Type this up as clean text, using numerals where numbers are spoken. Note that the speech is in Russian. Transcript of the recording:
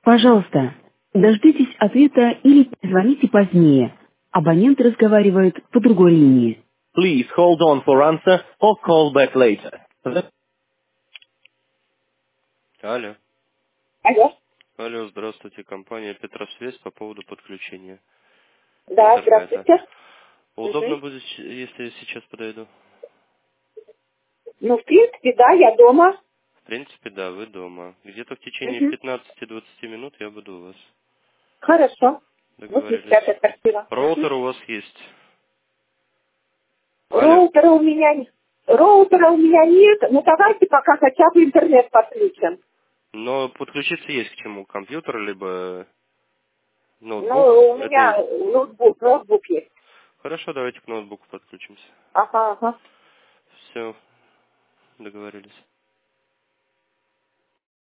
Пожалуйста, дождитесь ответа или позвоните позднее. Абонент разговаривает по другой линии. Please hold on for answer or call back later. Алло. Алло. Алло, здравствуйте, компания Петросвязь по поводу подключения Да, интернета. здравствуйте. Удобно Мгм. будет, если я сейчас подойду? Ну, в принципе, да, я дома. В принципе, да, вы дома. Где-то в течение Мгм. 15-20 минут я буду у вас. Хорошо. Договорились. 85-я квартира. Мгм. Роутер у вас есть? Алло. Роутера у меня нет, но давайте пока хотя бы интернет подключим. Но подключиться есть к чему? Компьютер, либо ноутбук? Ну, у Это... меня ноутбук есть. Хорошо, давайте к ноутбуку подключимся. Ага, ага. Все, договорились.